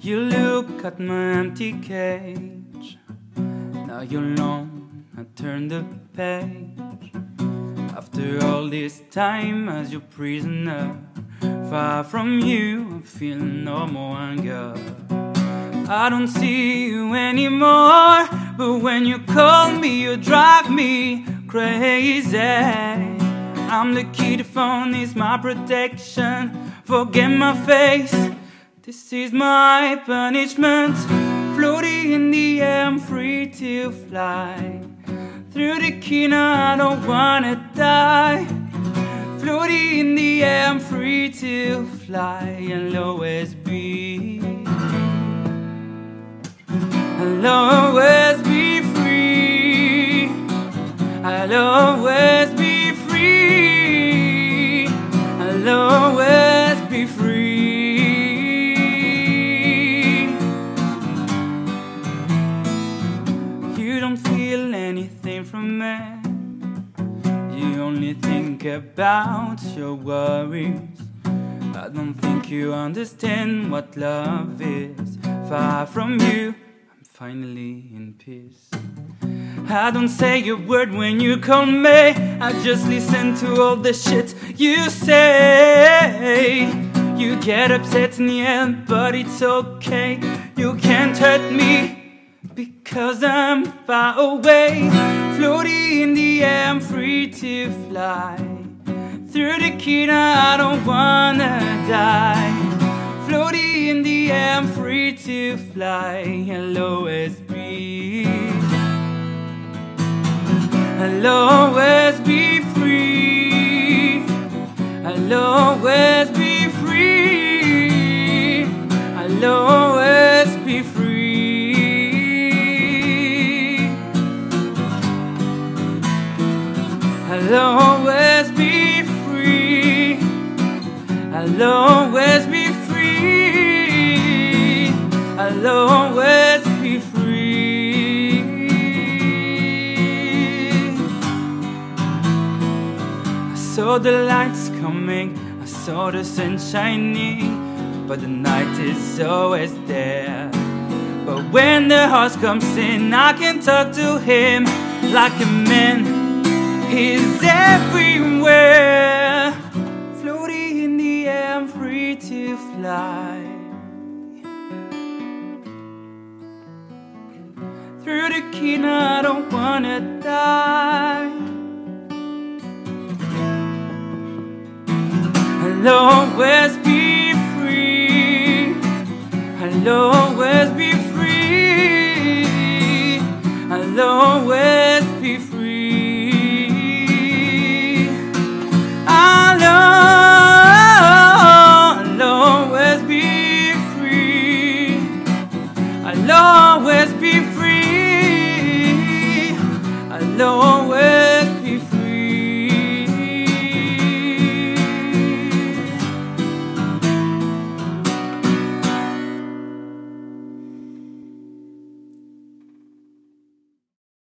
You look at my empty cage. Now you're alone, I turn the page. After all this time as your prisoner, far from you, I feel no more anger. I don't see you anymore, but when you call me, you drive me crazy. I'm the key to phone, is my protection. Forget my face, this is my punishment. Floating in the air, I'm free to fly. Through the key, now I don't wanna die. Floating in the air, I'm free to fly. I'll always be, I'll always be free. I'll always be free. I'll always be free. You don't feel anything from me. You only think about your worries. I don't think you understand what love is. Far from you, I'm finally in peace. I don't say a word when you call me. I just listen to all the shit you say. You get upset in the end, but it's okay. You can't hurt me because I'm far away. Floating in the air, I'm free to fly. Through the key, now I don't wanna die. Floating in the air, I'm free to fly. I'll always be, I'll always be free. I'll always be free. I'll always be free. I'll always be free. I'll always be free. I'll always be free. I saw the lights coming, I saw the sun shining, but the night is always there. But when the horse comes in, I can talk to him like a man. He's everywhere. Floating in the air, I'm free to fly. Through the key, now I don't wanna die. I'll always be free. I'll always be free. I'll always be free. I'll always be free. I'll always be free. I'll always